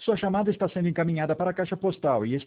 Sua chamada está sendo encaminhada para a caixa postal e